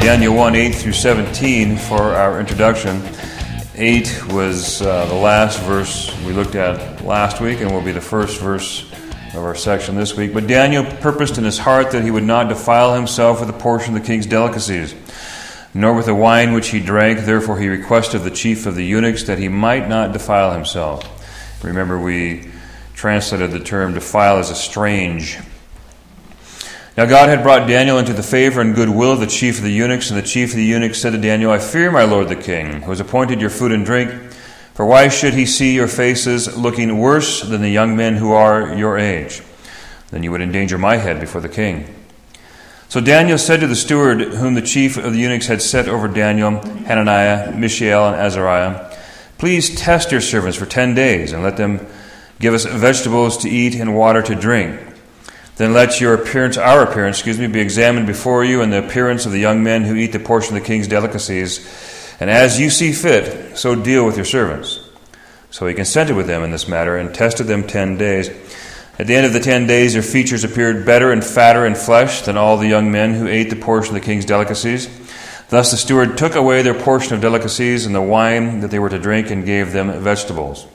Daniel 1, 8 through 17 for our introduction. 8 was the last verse we looked at last week and will be the first verse of our section this week. But Daniel purposed in his heart that he would not defile himself with a portion of the king's delicacies, nor with the wine which he drank. Therefore he requested of the chief of the eunuchs that he might not defile himself. Remember, we translated the term defile as estrange. Now God had brought Daniel into the favor and goodwill of the chief of the eunuchs, and the chief of the eunuchs said to Daniel, I fear my lord the king, who has appointed your food and drink, for why should he see your faces looking worse than the young men who are your age? Then you would endanger my head before the king. So Daniel said to the steward whom the chief of the eunuchs had set over Daniel, Hananiah, Mishael, and Azariah, please test your servants for 10 days, and let them give us vegetables to eat and water to drink. Then let our appearance, be examined before you, and the appearance of the young men who eat the portion of the king's delicacies. And as you see fit, so deal with your servants. So he consented with them in this matter, and tested them 10 days. At the end of the 10 days, their features appeared better and fatter in flesh than all the young men who ate the portion of the king's delicacies. Thus the steward took away their portion of delicacies and the wine that they were to drink, and gave them vegetables.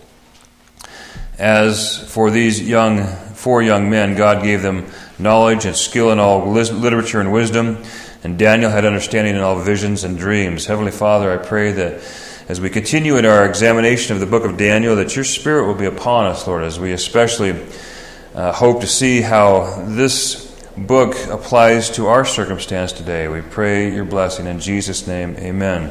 As for these four young men, God gave them knowledge and skill in all literature and wisdom, and Daniel had understanding in all visions and dreams. Heavenly Father, I pray that as we continue in our examination of the book of Daniel, that your Spirit will be upon us, Lord, as we especially hope to see how this book applies to our circumstance today. We pray your blessing in Jesus' name, amen.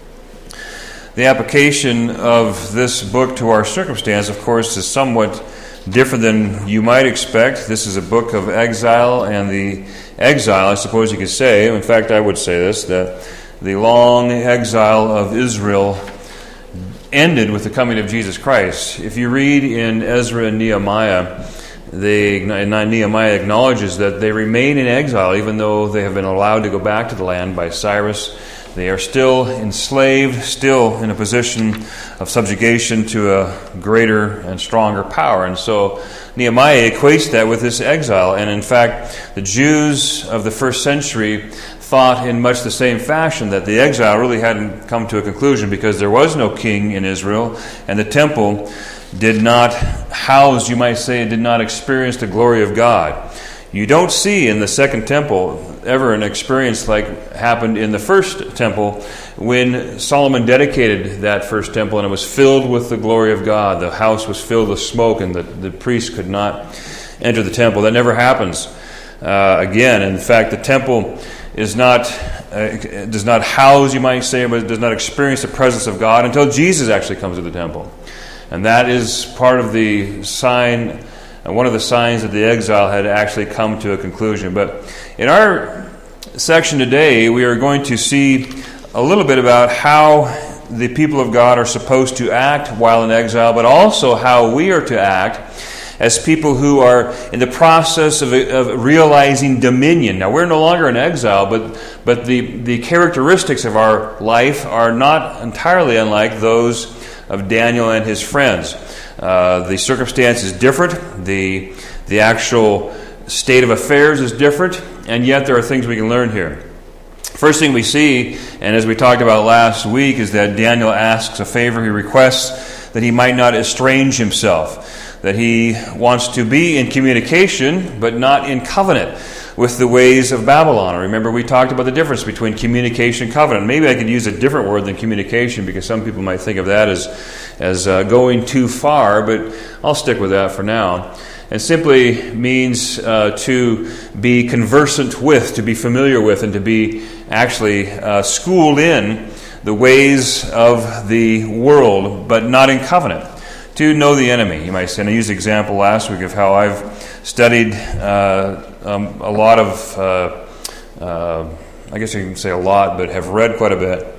The application of this book to our circumstance, of course, is somewhat different than you might expect. This is a book of exile, and the exile, I suppose you could say, in fact I would say this, that the long exile of Israel ended with the coming of Jesus Christ. If you read in Ezra and Nehemiah, Nehemiah acknowledges that they remain in exile even though they have been allowed to go back to the land by Cyrus. They are still enslaved, still in a position of subjugation to a greater and stronger power. And so Nehemiah equates that with this exile. And in fact, the Jews of the first century thought in much the same fashion, that the exile really hadn't come to a conclusion because there was no king in Israel, and the temple did not house, you might say, did not experience the glory of God. You don't see in the second temple ever an experience like happened in the first temple when Solomon dedicated that first temple and it was filled with the glory of God. The house was filled with smoke and the priests could not enter the temple. That never happens again. In fact, the temple does not house, you might say, but does not experience the presence of God until Jesus actually comes to the temple. And that is part of the sign, one of the signs that the exile had actually come to a conclusion. But in our section today, we are going to see a little bit about how the people of God are supposed to act while in exile, but also how we are to act as people who are in the process of realizing dominion. Now, we're no longer in exile, but the characteristics of our life are not entirely unlike those of Daniel and his friends. The circumstance is different. The actual state of affairs is different, and yet there are things we can learn here. First thing we see, and as we talked about last week, is that Daniel asks a favor. He requests that he might not estrange himself, that he wants to be in communication, but not in covenant with the ways of Babylon. Remember, we talked about the difference between communication and covenant. Maybe I could use a different word than communication because some people might think of that as going too far, but I'll stick with that for now. It simply means to be conversant with, to be familiar with, and to be actually schooled in the ways of the world, but not in covenant. To know the enemy, you might say. And I used the example last week of how I've studied a lot of, I guess you can say a lot, but have read quite a bit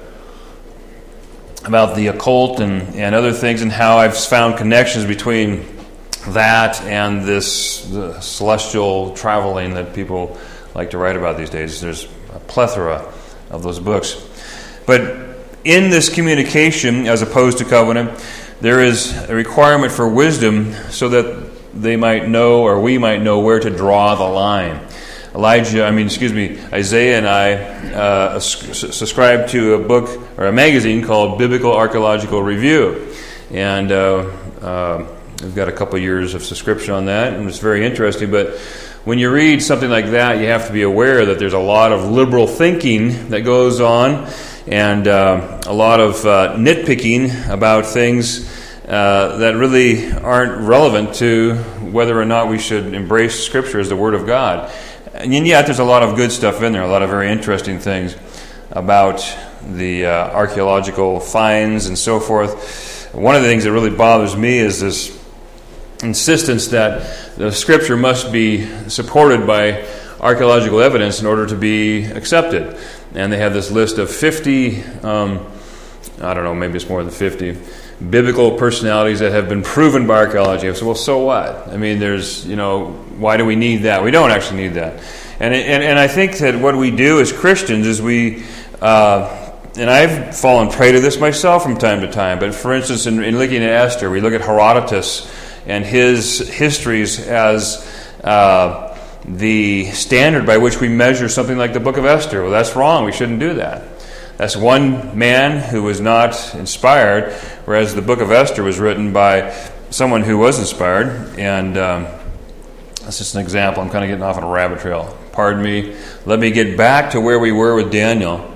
about the occult and other things, and how I've found connections between that and the celestial traveling that people like to write about these days. There's a plethora of those books. But in this communication, as opposed to covenant, there is a requirement for wisdom so that they might know, or we might know, where to draw the line. Isaiah and I subscribe to a book or a magazine called Biblical Archaeological Review. And we've got a couple years of subscription on that, and it's very interesting. But when you read something like that, you have to be aware that there's a lot of liberal thinking that goes on, and a lot of nitpicking about things that really aren't relevant to whether or not we should embrace Scripture as the Word of God. And yet there's a lot of good stuff in there, a lot of very interesting things about the archaeological finds and so forth. One of the things that really bothers me is this insistence that the Scripture must be supported by archaeological evidence in order to be accepted. And they have this list of 50, maybe it's more than 50, biblical personalities that have been proven by archaeology. I said, well, so what? I mean, why do we need that? We don't actually need that. And I think that what we do as Christians is and I've fallen prey to this myself from time to time, but for instance, in looking at Esther, we look at Herodotus and his histories as the standard by which we measure something like the book of Esther. Well, that's wrong. We shouldn't do that. That's one man who was not inspired, whereas the book of Esther was written by someone who was inspired. And that's just an example. I'm kind of getting off on a rabbit trail. Pardon me. Let me get back to where we were with Daniel.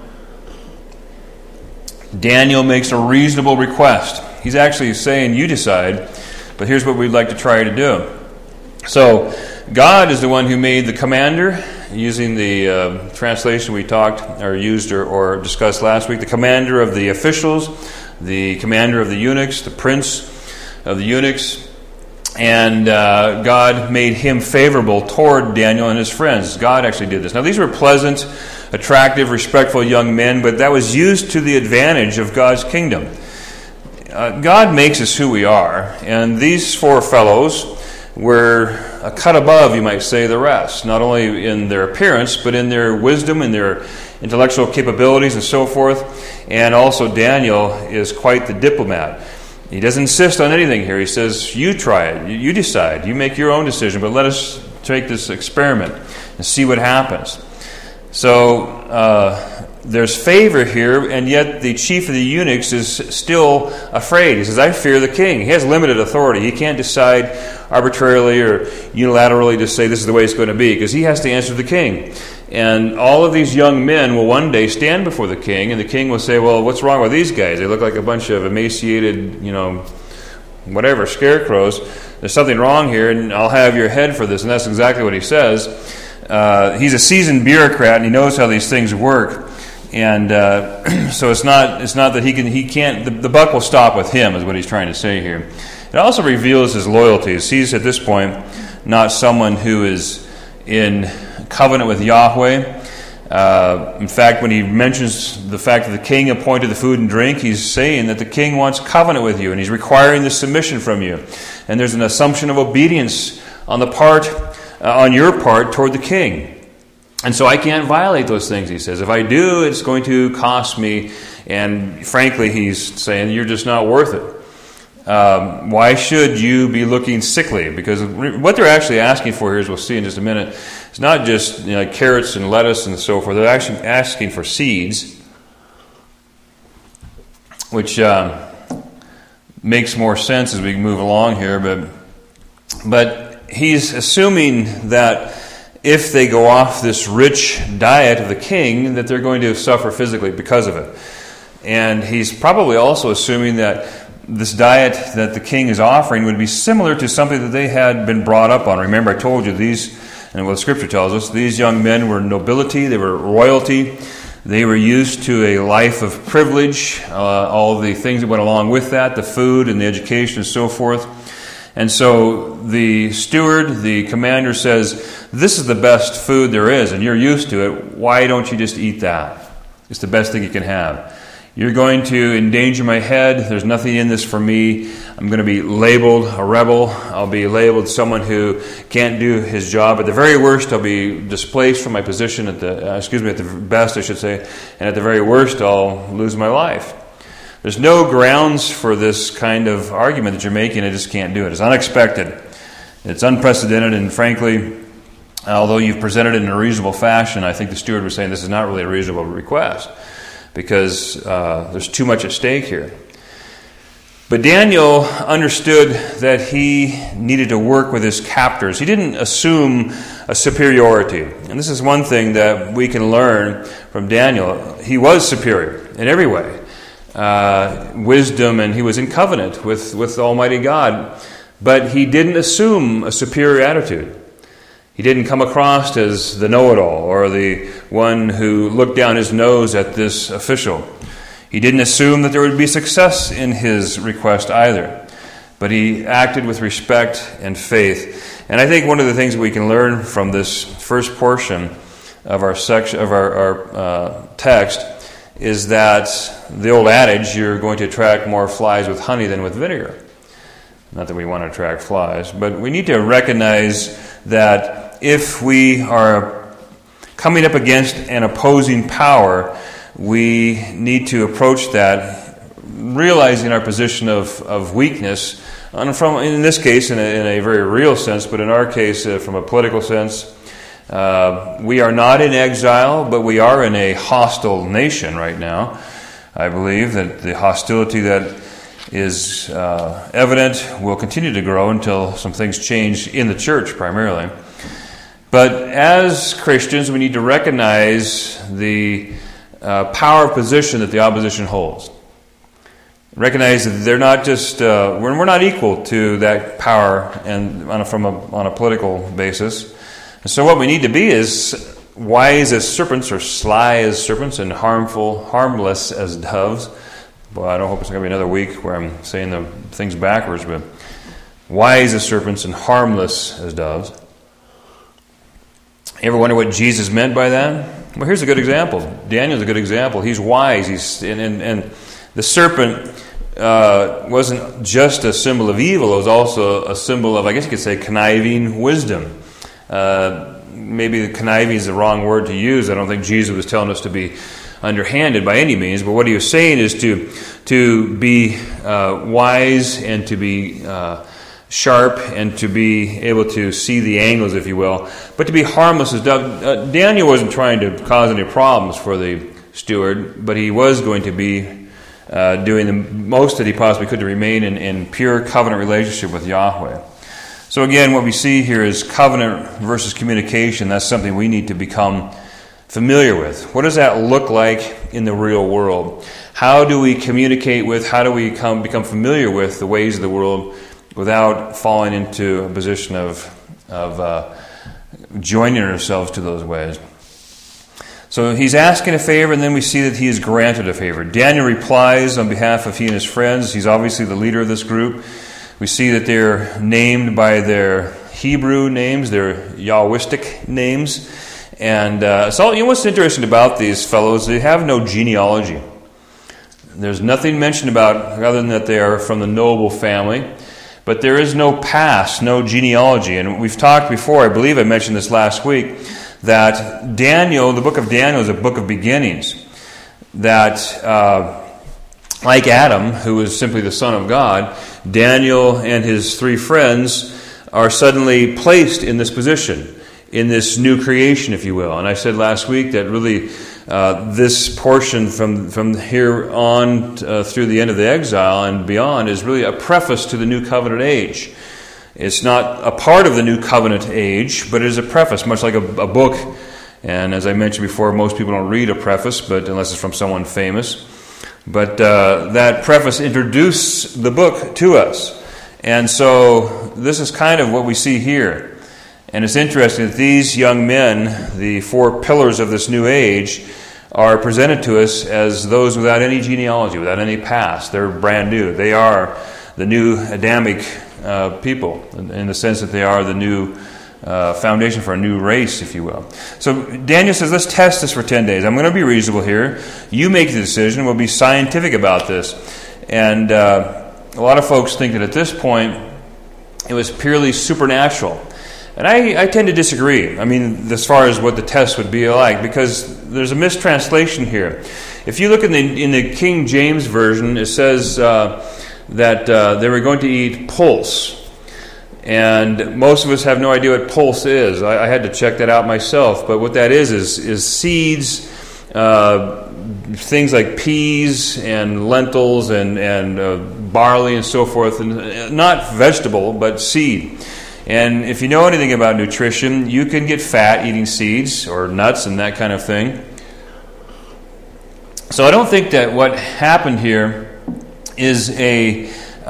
Daniel makes a reasonable request. He's actually saying, you decide, but here's what we'd like to try to do. So, God is the one who made the commander, using the translation we used or discussed last week, the commander of the officials, the commander of the eunuchs, the prince of the eunuchs, and God made him favorable toward Daniel and his friends. God actually did this. Now, these were pleasant, attractive, respectful young men, but that was used to the advantage of God's kingdom. God makes us who we are, and these four fellows were a cut above, you might say, the rest, not only in their appearance, but in their wisdom and their intellectual capabilities and so forth. And also Daniel is quite the diplomat. He doesn't insist on anything here. He says, you try it, you decide, you make your own decision, but let us take this experiment and see what happens. So there's favor here, and yet the chief of the eunuchs is still afraid. He says, I fear the king. He has limited authority. He can't decide arbitrarily or unilaterally to say this is the way it's going to be, because he has to answer the king. And all of these young men will one day stand before the king, and the king will say, well, what's wrong with these guys? They look like a bunch of emaciated, scarecrows. There's something wrong here, and I'll have your head for this. And that's exactly what he says. He's a seasoned bureaucrat, and he knows how these things work. And so it's not that he can't. The buck will stop with him, is what he's trying to say here. It also reveals his loyalties. He's at this point not someone who is in covenant with Yahweh. In fact, when he mentions the fact that the king appointed the food and drink, he's saying that the king wants covenant with you, and he's requiring this submission from you. And there's an assumption of obedience on your part toward the king. And so I can't violate those things, he says. If I do, it's going to cost me. And frankly, he's saying, you're just not worth it. Why should you be looking sickly? Because what they're actually asking for here, as we'll see in just a minute, is not just carrots and lettuce and so forth. They're actually asking for seeds, which makes more sense as we move along here. But he's assuming that if they go off this rich diet of the king, that they're going to suffer physically because of it. And he's probably also assuming that this diet that the king is offering would be similar to something that they had been brought up on. Remember, I told you these, and what the Scripture tells us, these young men were nobility, they were royalty, they were used to a life of privilege, all the things that went along with that, the food and the education and so forth. And so the steward, the commander says, this is the best food there is, and you're used to it. Why don't you just eat that? It's the best thing you can have. You're going to endanger my head. There's nothing in this for me. I'm going to be labeled a rebel. I'll be labeled someone who can't do his job. At the very worst, I'll be displaced from my position at the best, I should say. And at the very worst, I'll lose my life. There's no grounds for this kind of argument that you're making. I just can't do it. It's unexpected. It's unprecedented, and frankly, Although you've presented it in a reasonable fashion, I think the steward was saying this is not really a reasonable request because there's too much at stake here. But Daniel understood that he needed to work with his captors. He didn't assume a superiority. And this is one thing that we can learn from Daniel. He was superior in every way. Wisdom, and he was in covenant with Almighty God. But he didn't assume a superior attitude. He didn't come across as the know-it-all or the one who looked down his nose at this official. He didn't assume that there would be success in his request either. But he acted with respect and faith. And I think one of the things that we can learn from this first portion of our section of our text is that the old adage, you're going to attract more flies with honey than with vinegar. Not that we want to attract flies, but we need to recognize that if we are coming up against an opposing power, we need to approach that realizing our position of weakness, and in this case in a very real sense, but in our case from a political sense. We are not in exile, but we are in a hostile nation right now. I believe that the hostility that is evident will continue to grow until some things change in the church primarily. But as Christians, we need to recognize the power of position that the opposition holds. Recognize that they're not just we're not equal to that power, and on a political basis. And so what we need to be is wise as serpents, or sly as serpents, and harmless as doves. Well, I don't hope it's going to be another week where I'm saying the things backwards, but wise as serpents and harmless as doves. You ever wonder what Jesus meant by that? Well, here's a good example. Daniel's a good example. He's wise. And the serpent wasn't just a symbol of evil. It was also a symbol of, I guess you could say, conniving wisdom. Maybe conniving is the wrong word to use. I don't think Jesus was telling us to be underhanded by any means, but what he was saying is to be wise and to be sharp and to be able to see the angles, if you will, but to be harmless as dove. Daniel wasn't trying to cause any problems for the steward, but he was going to be doing the most that he possibly could to remain in pure covenant relationship with Yahweh. So again, what we see here is covenant versus communication. That's something we need to become familiar with. What does that look like in the real world? How do we communicate with, how do we become familiar with the ways of the world without falling into a position of joining ourselves to those ways? So he's asking a favor, and then we see that he is granted a favor. Daniel replies on behalf of he and his friends. He's obviously the leader of this group. We see that they're named by their Hebrew names, their Yahwistic names. And so what's interesting about these fellows, they have no genealogy. There's nothing mentioned about, other than that they are from the noble family. But there is no past, no genealogy. And we've talked before, I believe I mentioned this last week, that Daniel, the book of Daniel, is a book of beginnings. That, like Adam, who was simply the son of God, Daniel and his three friends are suddenly placed in this position, in this new creation, if you will. And I said last week that really this portion from here on through the end of the exile and beyond is really a preface to the new covenant age. It's not a part of the new covenant age, but it is a preface, much like a book. And as I mentioned before, most people don't read a preface, but unless it's from someone famous. But that preface introduced the book to us. And so this is kind of what we see here. And it's interesting that these young men, the four pillars of this new age, are presented to us as those without any genealogy, without any past. They're brand new. They are the new Adamic people, in the sense that they are the new foundation for a new race, if you will. So Daniel says, let's test this for 10 days. I'm going to be reasonable here. You make the decision. We'll be scientific about this. And a lot of folks think that at this point it was purely supernatural. And I tend to disagree. I mean, as far as what the test would be like, because there's a mistranslation here. If you look in the King James Version, it says that they were going to eat pulse. And most of us have no idea what pulse is. I had to check that out myself. But what that is seeds, things like peas and lentils and barley and so forth, and not vegetable, but seed. And if you know anything about nutrition, you can get fat eating seeds or nuts and that kind of thing. So I don't think that what happened here is a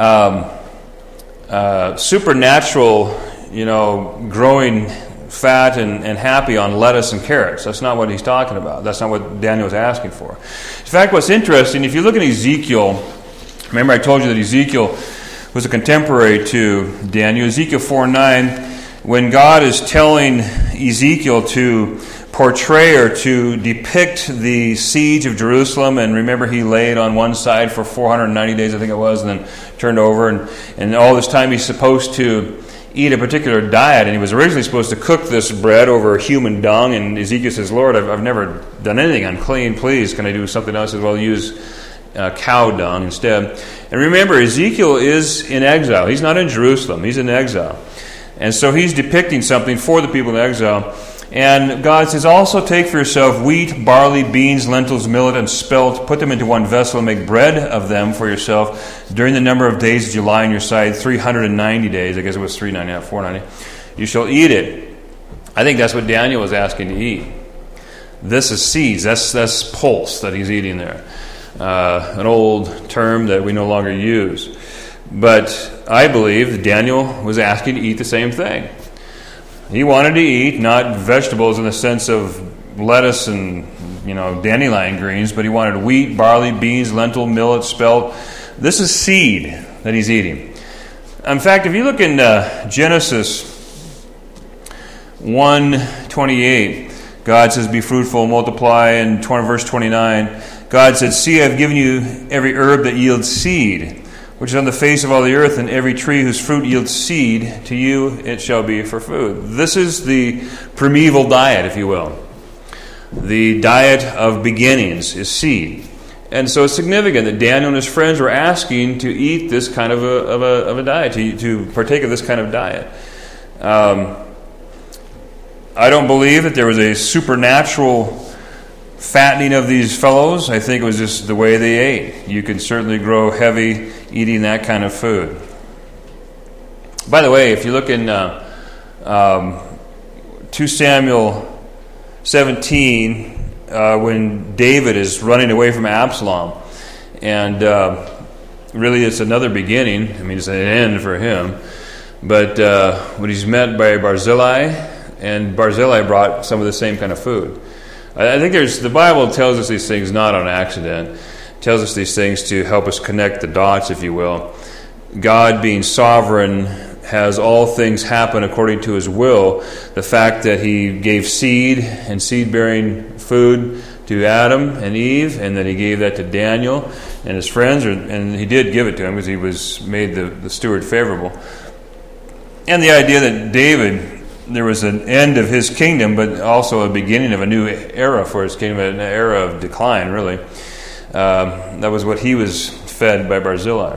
supernatural, growing fat and happy on lettuce and carrots. That's not what he's talking about. That's not what Daniel was asking for. In fact, what's interesting, if you look at Ezekiel, remember I told you that Ezekiel was a contemporary to Daniel. Ezekiel 4:9, when God is telling Ezekiel to portray or to depict the siege of Jerusalem, and remember he laid on one side for 490 days, I think it was, and then turned over, and all this time he's supposed to eat a particular diet, and he was originally supposed to cook this bread over human dung, and Ezekiel says, Lord, I've never done anything unclean, please, can I do something else? He says, well, use cow dung instead. And remember, Ezekiel is in exile. He's not in Jerusalem, he's in exile. And so he's depicting something for the people in exile. And God says, also take for yourself wheat, barley, beans, lentils, millet, and spelt. Put them into one vessel and make bread of them for yourself during the number of days that you lie on your side, 390 days. I guess it was 390, not 490. You shall eat it. I think that's what Daniel was asking to eat. This is seeds. That's pulse that he's eating there. An old term that we no longer use. But I believe that Daniel was asking to eat the same thing. He wanted to eat not vegetables in the sense of lettuce and dandelion greens, but he wanted wheat, barley, beans, lentil, millet, spelt. This is seed that he's eating. In fact, if you look in Genesis 1:28, God says, "Be fruitful, multiply." And verse 29, God said, "See, I have given you every herb that yields seed, which is on the face of all the earth, and every tree whose fruit yields seed, to you it shall be for food." This is the primeval diet, if you will. The diet of beginnings is seed. And so it's significant that Daniel and his friends were asking to eat this kind of a diet, to partake of this kind of diet. I don't believe that there was a supernatural fattening of these fellows. I think it was just the way they ate. You could certainly grow heavy eating that kind of food. By the way, if you look in 2 Samuel 17, when David is running away from Absalom, and really it's another beginning. I mean, it's an end for him. But when he's met by Barzillai, and Barzillai brought some of the same kind of food. I think the Bible tells us these things not on accident. It tells us these things to help us connect the dots, if you will. God, being sovereign, has all things happen according to his will. The fact that he gave seed and seed-bearing food to Adam and Eve, and that he gave that to Daniel and his friends, and he did give it to him because he was made the steward favorable. And the idea that David, there was an end of his kingdom, but also a beginning of a new era for his kingdom, an era of decline, really. That was what he was fed by Barzillai.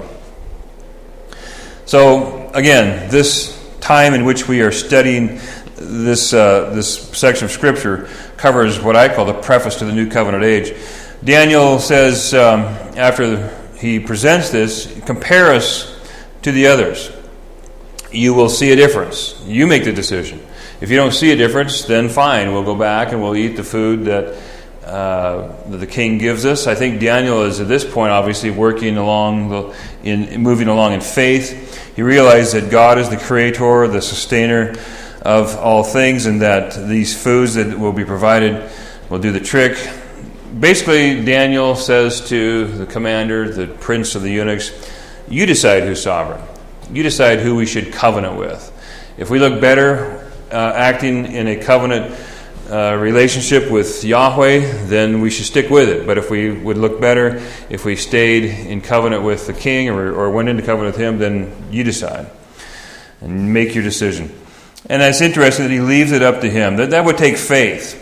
So, again, this time in which we are studying this section of Scripture covers what I call the preface to the New Covenant age. Daniel says, after he presents this, compare us to the others. You will see a difference. You make the decision. If you don't see a difference, then fine. We'll go back and we'll eat the food that the king gives us. I think Daniel is at this point obviously moving along in faith. He realized that God is the creator, the sustainer of all things, and that these foods that will be provided will do the trick. Basically, Daniel says to the commander, the prince of the eunuchs, you decide who's sovereign. You decide who we should covenant with. If we look better acting in a covenant relationship with Yahweh, then we should stick with it. But if we would look better if we stayed in covenant with the king or went into covenant with him, then you decide and make your decision. And it's interesting that he leaves it up to him. That would take faith.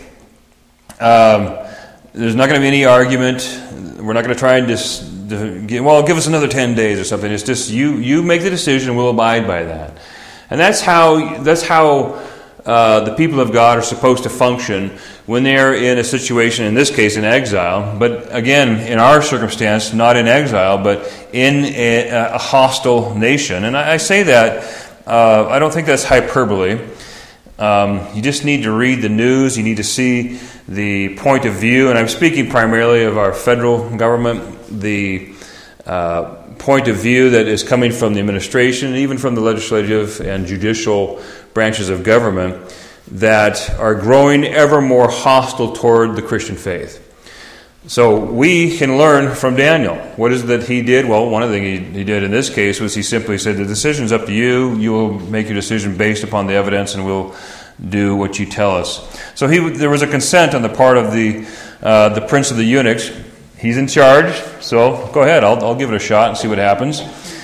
There's not going to be any argument. We're not going to try and give us another 10 days or something. It's just you make the decision and we'll abide by that. And that's how the people of God are supposed to function when they're in a situation, in this case in exile, but again, in our circumstance, not in exile, but in a hostile nation. And I say that, I don't think that's hyperbole. You just need to read the news, you need to see the point of view, and I'm speaking primarily of our federal government, the point of view that is coming from the administration, even from the legislative and judicial branches of government, that are growing ever more hostile toward the Christian faith. So we can learn from Daniel. What is it that he did? Well, one of the things he did in this case was he simply said, the decision's up to you. You will make your decision based upon the evidence, and we'll do what you tell us. So there was a consent on the part of the prince of the eunuchs. He's in charge, so go ahead. I'll give it a shot and see what happens.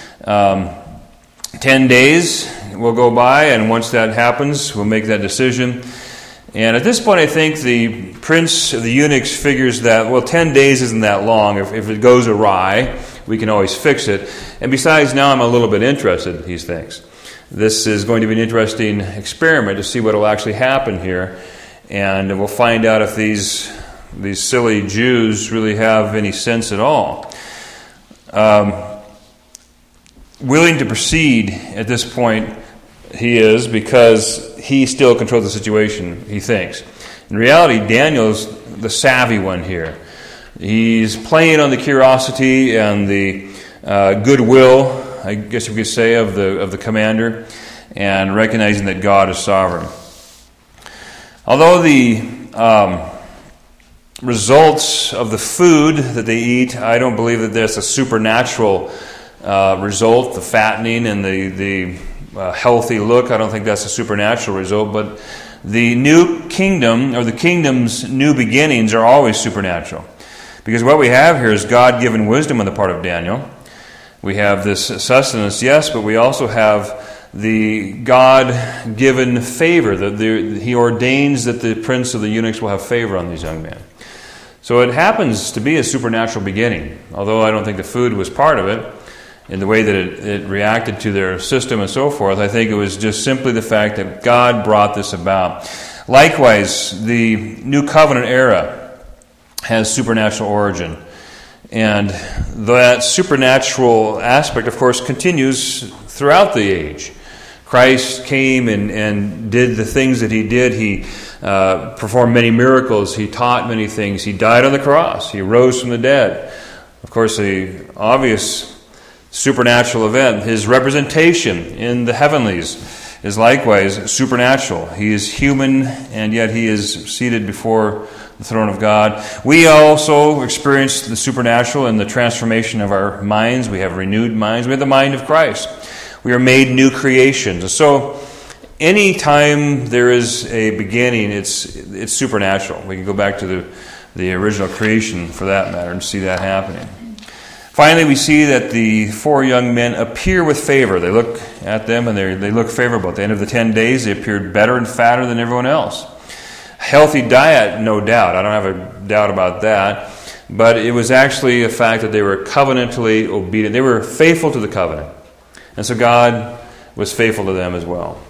10 days will go by, and once that happens, we'll make that decision. And at this point, I think the prince of the eunuchs figures that, 10 days isn't that long. If it goes awry, we can always fix it. And besides, now I'm a little bit interested, he thinks. This is going to be an interesting experiment to see what will actually happen here. And we'll find out if these silly Jews really have any sense at all. Willing to proceed at this point, he is, because he still controls the situation, he thinks. In reality, Daniel's the savvy one here. He's playing on the curiosity and the goodwill, I guess you could say, of the commander, and recognizing that God is sovereign. Although the results of the food that they eat, I don't believe that there's a supernatural result, the fattening and the healthy look. I don't think that's a supernatural result, but the new kingdom, or the kingdom's new beginnings, are always supernatural. Because what we have here is God-given wisdom on the part of Daniel. We have this sustenance, yes, but we also have the God-given favor. He ordains that the prince of the eunuchs will have favor on these young men. So it happens to be a supernatural beginning, although I don't think the food was part of it. In the way that it reacted to their system and so forth, I think it was just simply the fact that God brought this about. Likewise, the New Covenant era has supernatural origin. And that supernatural aspect, of course, continues throughout the age. Christ came and did the things that he did. He performed many miracles. He taught many things. He died on the cross. He rose from the dead. Of course, the obvious supernatural event, his representation in the heavenlies, is likewise supernatural. He is human, and yet he is seated before the throne of God. We also experience the supernatural in the transformation of our minds. We have renewed minds. We have the mind of Christ. We are made new creations. And so any time there is a beginning, it's supernatural. We can go back to the original creation, for that matter, and see that happening. Finally, we see that the four young men appear with favor. They look at them and they look favorable. At the end of the 10 days, they appeared better and fatter than everyone else. Healthy diet, no doubt. I don't have a doubt about that. But it was actually a fact that they were covenantally obedient. They were faithful to the covenant. And so God was faithful to them as well.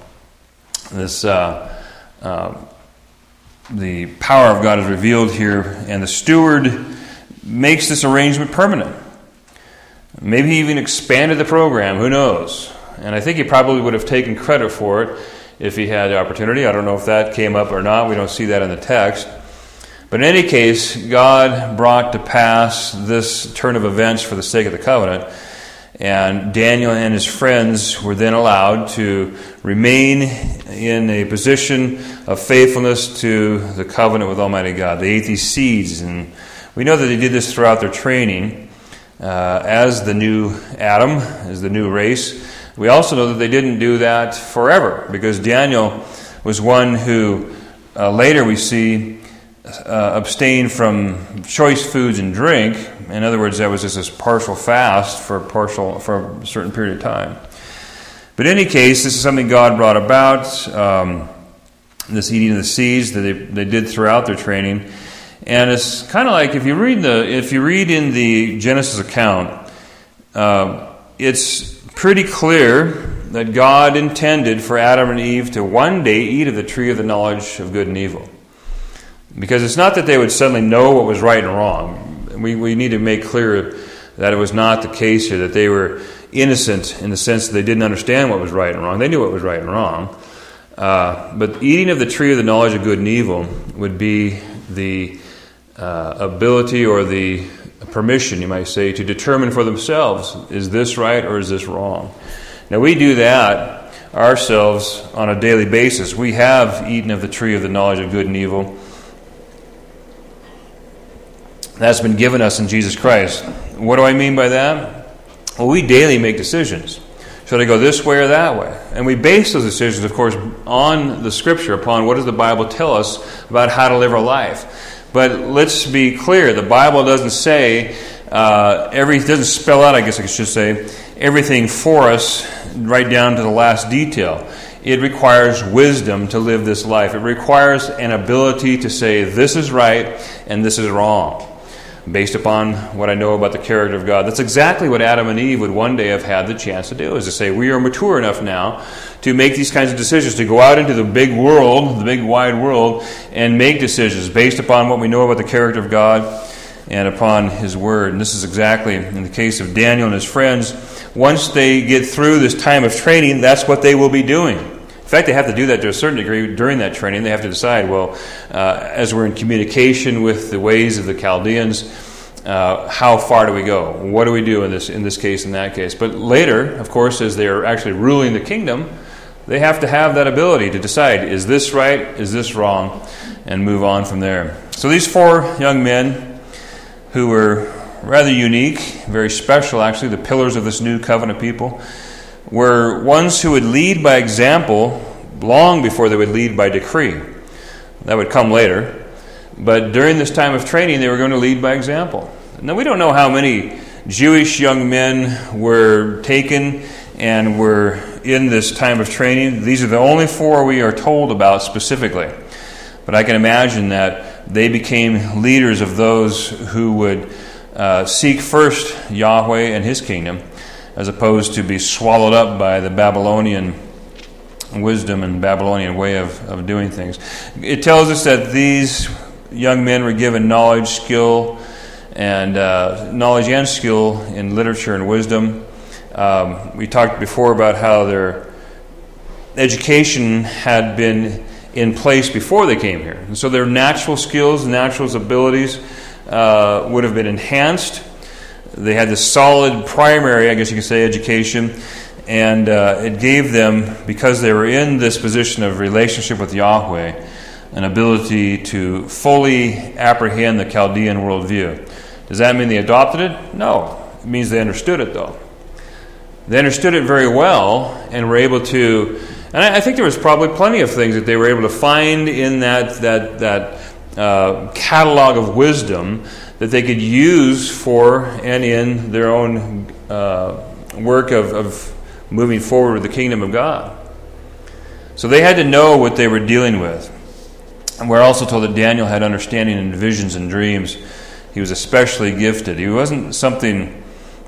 The power of God is revealed here, and the steward makes this arrangement permanent. Maybe he even expanded the program, who knows? And I think he probably would have taken credit for it if he had the opportunity. I don't know if that came up or not. We don't see that in the text. But in any case, God brought to pass this turn of events for the sake of the covenant. And Daniel and his friends were then allowed to remain in a position of faithfulness to the covenant with Almighty God. They ate these seeds, and we know that they did this throughout their training. As the new Adam, as the new race. We also know that they didn't do that forever, because Daniel was one who later we see abstained from choice foods and drink. In other words, that was just this partial fast for a certain period of time. But in any case, this is something God brought about, this eating of the seeds that they did throughout their training. And it's kind of like if you read in the Genesis account, it's pretty clear that God intended for Adam and Eve to one day eat of the tree of the knowledge of good and evil. Because it's not that they would suddenly know what was right and wrong. We need to make clear that it was not the case here, that they were innocent in the sense that they didn't understand what was right and wrong. They knew what was right and wrong. But eating of the tree of the knowledge of good and evil would be the ability or the permission, you might say, to determine for themselves, is this right or is this wrong? Now, we do that ourselves on a daily basis. We have eaten of the tree of the knowledge of good and evil. That's been given us in Jesus Christ. What do I mean by that? Well, we daily make decisions. Should I go this way or that way? And we base those decisions, of course, on the Scripture, upon what does the Bible tell us about how to live our life. But let's be clear, the Bible doesn't say, doesn't spell out, I guess I should say, everything for us right down to the last detail. It requires wisdom to live this life. It requires an ability to say, this is right and this is wrong, based upon what I know about the character of God. That's exactly what Adam and Eve would one day have had the chance to do, is to say, we are mature enough now to make these kinds of decisions, to go out into the big world, the big wide world, and make decisions based upon what we know about the character of God and upon His Word. And this is exactly, in the case of Daniel and his friends, once they get through this time of training, that's what they will be doing. In fact, they have to do that to a certain degree during that training. They have to decide, well, as we're in communication with the ways of the Chaldeans, how far do we go? What do we do in this case, in that case? But later, of course, as they're actually ruling the kingdom, they have to have that ability to decide, is this right, is this wrong, and move on from there. So these four young men, who were rather unique, very special actually, the pillars of this new covenant people, were ones who would lead by example long before they would lead by decree. That would come later. But during this time of training, they were going to lead by example. Now, we don't know how many Jewish young men were taken and were in this time of training. These are the only four we are told about specifically. But I can imagine that they became leaders of those who would seek first Yahweh and His kingdom, as opposed to be swallowed up by the Babylonian wisdom and Babylonian way of doing things. It tells us that these young men were given knowledge, skill, and knowledge and skill in literature and wisdom. We talked before about how their education had been in place before they came here. And so their natural skills, natural abilities would have been enhanced. They had this solid primary, I guess you could say, education, and it gave them, because they were in this position of relationship with Yahweh, an ability to fully apprehend the Chaldean worldview. Does that mean they adopted it? No. It means they understood it, though. They understood it very well and were able to, and I think there was probably plenty of things that they were able to find in that catalog of wisdom that they could use for and in their own work of moving forward with the kingdom of God. So they had to know what they were dealing with. And we're also told that Daniel had understanding in visions and dreams. He was especially gifted. He wasn't something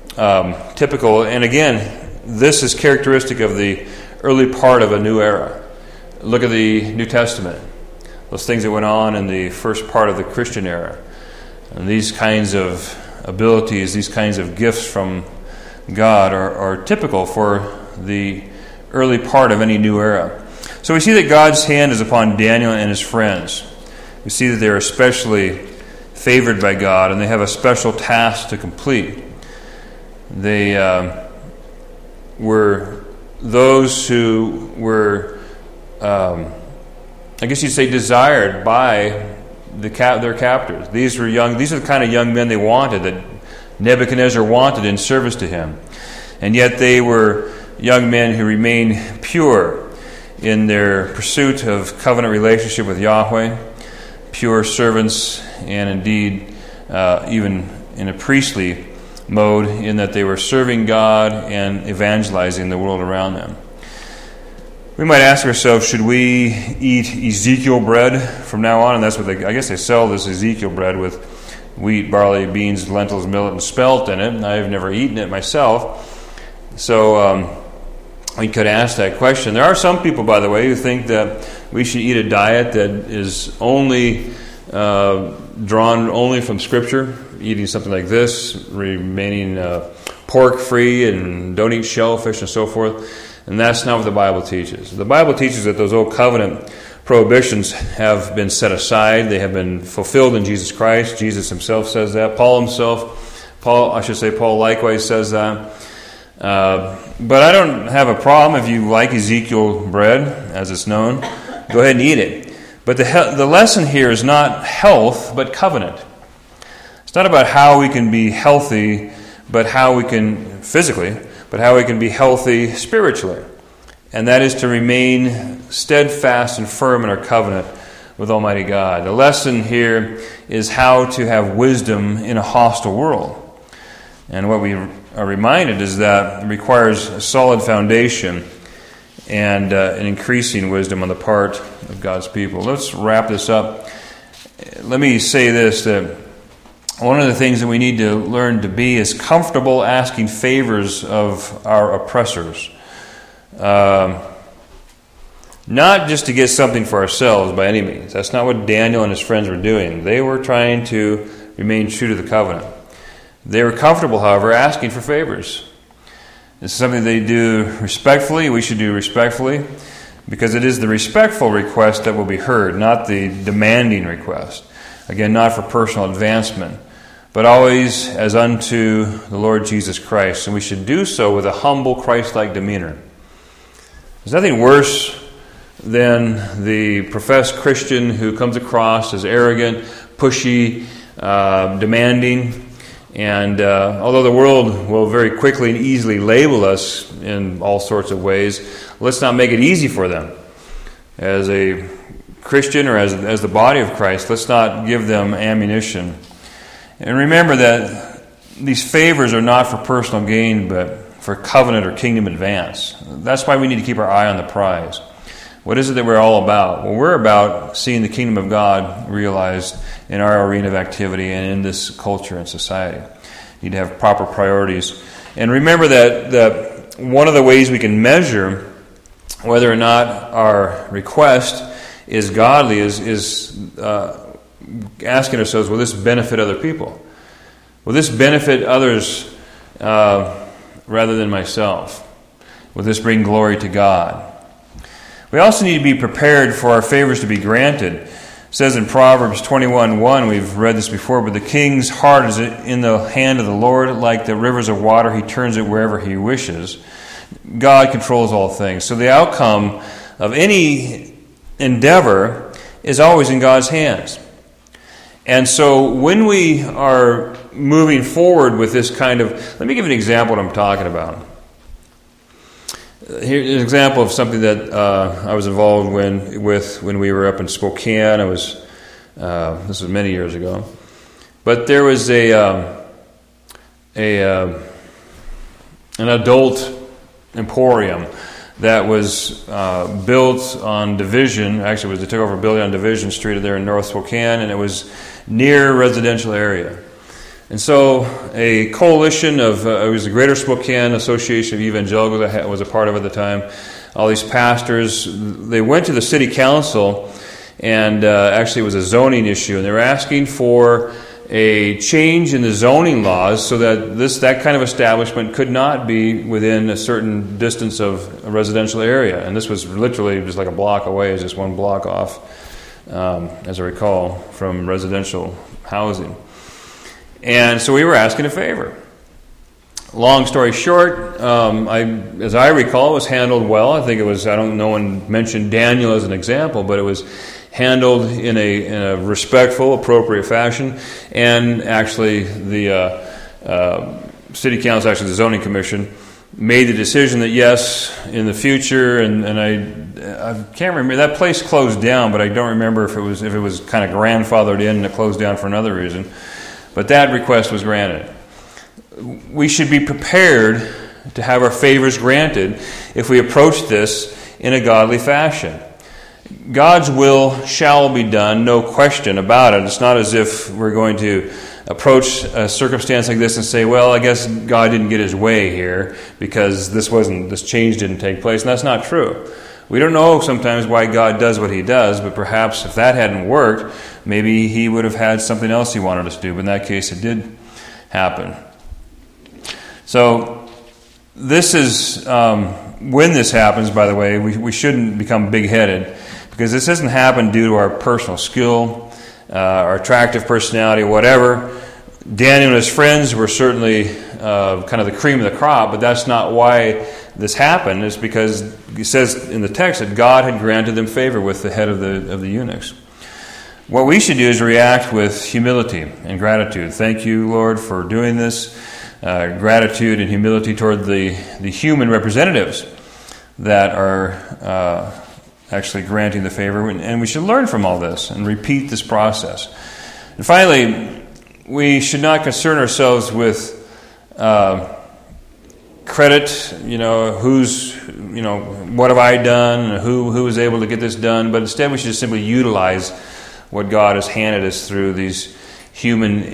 typical. And again, this is characteristic of the early part of a new era. Look at the New Testament. Those things that went on in the first part of the Christian era. And these kinds of abilities, these kinds of gifts from God are typical for the early part of any new era. So we see that God's hand is upon Daniel and his friends. We see that they're especially favored by God, and they have a special task to complete. They were those who were, I guess you'd say, desired by their captors. These are the kind of young men they wanted, that Nebuchadnezzar wanted in service to him. And yet they were young men who remained pure in their pursuit of covenant relationship with Yahweh, pure servants, and indeed even in a priestly mode, in that they were serving God and evangelizing the world around them. We might ask ourselves, should we eat Ezekiel bread from now on? And that's what I guess they sell this Ezekiel bread with wheat, barley, beans, lentils, millet, and spelt in it. I've never eaten it myself. So we could ask that question. There are some people, by the way, who think that we should eat a diet that is only drawn only from Scripture, eating something like this, remaining pork-free, and don't eat shellfish and so forth. And that's not what the Bible teaches. The Bible teaches that those old covenant prohibitions have been set aside. They have been fulfilled in Jesus Christ. Jesus himself says that. Paul likewise says that. But I don't have a problem if you like Ezekiel bread, as it's known. Go ahead and eat it. But the lesson here is not health, but covenant. It's not about how we can be healthy, but how we can physically, but how we can be healthy spiritually. And that is to remain steadfast and firm in our covenant with Almighty God. The lesson here is how to have wisdom in a hostile world. And what we are reminded is that it requires a solid foundation and an increasing wisdom on the part of God's people. Let's wrap this up. Let me say this, that one of the things that we need to learn to be is comfortable asking favors of our oppressors. Not just to get something for ourselves by any means. That's not what Daniel and his friends were doing. They were trying to remain true to the covenant. They were comfortable, however, asking for favors. This is something they do respectfully. We should do respectfully, because it is the respectful request that will be heard, not the demanding request. Again, not for personal advancement, but always as unto the Lord Jesus Christ. And we should do so with a humble, Christ-like demeanor. There's nothing worse than the professed Christian who comes across as arrogant, pushy, demanding. And although the world will very quickly and easily label us in all sorts of ways, let's not make it easy for them. As a Christian or as the body of Christ, let's not give them ammunition. And remember that these favors are not for personal gain, but for covenant or kingdom advance. That's why we need to keep our eye on the prize. What is it that we're all about? Well, we're about seeing the kingdom of God realized in our arena of activity and in this culture and society. We need to have proper priorities. And remember that one of the ways we can measure whether or not our request is godly is asking ourselves, will this benefit other people? Will this benefit others rather than myself? Will this bring glory to God? We also need to be prepared for our favors to be granted. It says in Proverbs 21:1, we've read this before, but the king's heart is in the hand of the Lord, like the rivers of water, he turns it wherever he wishes. God controls all things. So the outcome of any endeavor is always in God's hands. And so when we are moving forward with this kind of, let me give you an example of what I'm talking about. Here's an example of something that I was involved with when we were up in Spokane. This was many years ago. But there was an adult emporium that was built on Division. Actually, they took over a building on Division Street there in North Spokane, and it was near a residential area. And so a coalition of, it was the Greater Spokane Association of Evangelicals I was a part of at the time, all these pastors, they went to the city council, and actually it was a zoning issue, and they were asking for a change in the zoning laws so that that kind of establishment could not be within a certain distance of a residential area. And this was literally just like a block away, it was just one block off, as I recall, from residential housing. And so we were asking a favor. Long story short, as I recall, it was handled well. I think it was, no one mentioned Daniel as an example, but it was handled in a respectful, appropriate fashion. And actually, the city council, actually the zoning commission, made the decision that yes, in the future, and I can't remember, that place closed down, but I don't remember if it was kind of grandfathered in and it closed down for another reason. But that request was granted. We should be prepared to have our favors granted if we approach this in a godly fashion. God's will shall be done, no question about it. It's not as if we're going to approach a circumstance like this and say, well, I guess God didn't get his way here because this change didn't take place. And that's not true. We don't know sometimes why God does what he does, but perhaps if that hadn't worked, maybe he would have had something else he wanted us to do. But in that case, it did happen. So this is, when this happens, by the way, we shouldn't become big-headed, because this doesn't happen due to our personal skill, our attractive personality, whatever. Daniel and his friends were certainly kind of the cream of the crop, but that's not why this happened. It's because it says in the text that God had granted them favor with the head of the eunuchs. What we should do is react with humility and gratitude. Thank you, Lord, for doing this. Gratitude and humility toward the human representatives that are actually granting the favor. And we should learn from all this and repeat this process. And finally, we should not concern ourselves with credit, what have I done, who was able to get this done, but instead we should just simply utilize what God has handed us through these human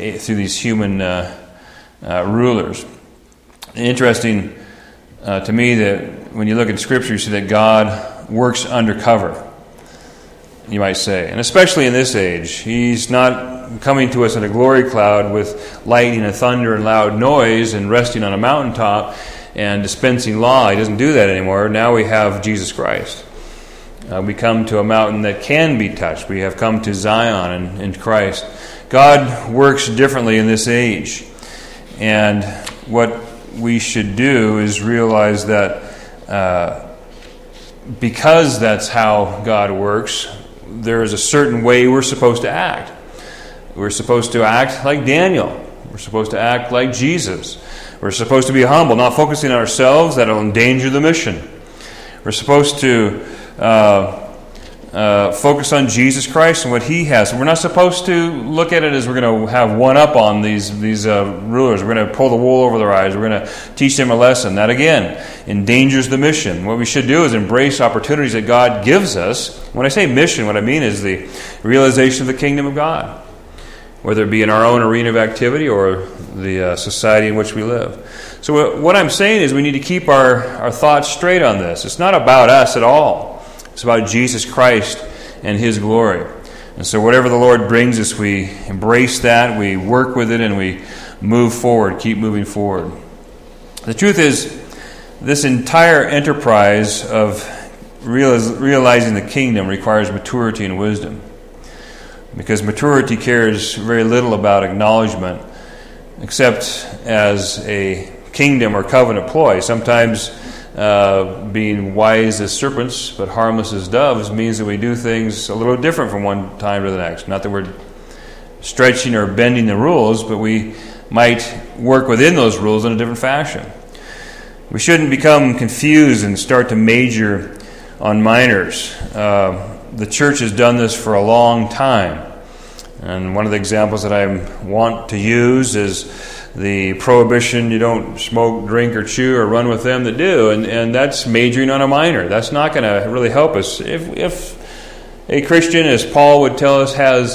rulers. Interesting to me that when you look at Scripture, you see that God works undercover, you might say, and especially in this age. He's not coming to us in a glory cloud with lightning and thunder and loud noise and resting on a mountaintop and dispensing law. He doesn't do that anymore. Now we have Jesus Christ. We come to a mountain that can be touched. We have come to Zion in Christ. God works differently in this age. And what we should do is realize that because that's how God works, there is a certain way we're supposed to act. We're supposed to act like Daniel. We're supposed to act like Jesus. We're supposed to be humble, not focusing on ourselves. That'll endanger the mission. We're supposed to focus on Jesus Christ and what He has. We're not supposed to look at it as we're going to have one up on these rulers. We're going to pull the wool over their eyes. We're going to teach them a lesson. That, again, endangers the mission. What we should do is embrace opportunities that God gives us. When I say mission, what I mean is the realization of the kingdom of God, whether it be in our own arena of activity or the society in which we live. So what I'm saying is we need to keep our thoughts straight on this. It's not about us at all. It's about Jesus Christ and His glory. And so whatever the Lord brings us, we embrace that, we work with it, and we move forward, keep moving forward. The truth is, this entire enterprise of realizing the kingdom requires maturity and wisdom. Because maturity cares very little about acknowledgement, except as a kingdom or covenant ploy. Sometimes being wise as serpents but harmless as doves means that we do things a little different from one time to the next. Not that we're stretching or bending the rules, but we might work within those rules in a different fashion. We shouldn't become confused and start to major on minors. The church has done this for a long time. And one of the examples that I want to use is the prohibition, you don't smoke, drink, or chew, or run with them that do. And that's majoring on a minor. That's not going to really help us. If a Christian, as Paul would tell us, has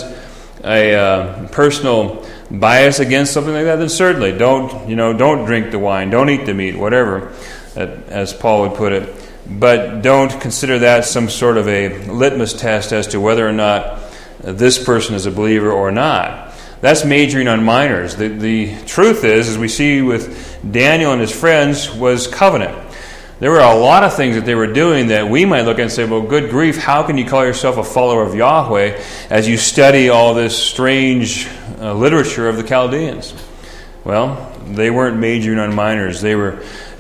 a personal bias against something like that, then certainly don't drink the wine, don't eat the meat, whatever, as Paul would put it. But don't consider that some sort of a litmus test as to whether or not this person is a believer or not. That's majoring on minors. The truth is, as we see with Daniel and his friends, was covenant. There were a lot of things that they were doing that we might look at and say, well, good grief, how can you call yourself a follower of Yahweh as you study all this strange literature of the Chaldeans? Well, they weren't majoring on minors. They were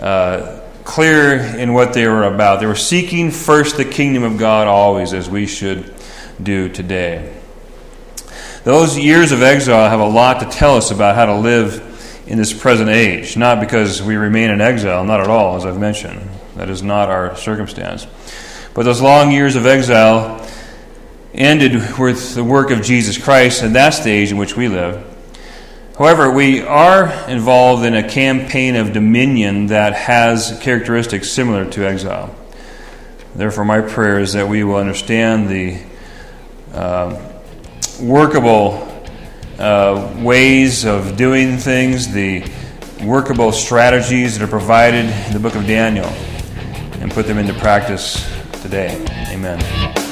clear in what they were about. They were seeking first the kingdom of God always, as we should do today. Those years of exile have a lot to tell us about how to live in this present age. Not because we remain in exile, not at all, as I've mentioned. That is not our circumstance. But those long years of exile ended with the work of Jesus Christ, and that's the age in which we live. However, we are involved in a campaign of dominion that has characteristics similar to exile. Therefore, my prayer is that we will understand the workable ways of doing things, the workable strategies that are provided in the book of Daniel, and put them into practice today. Amen.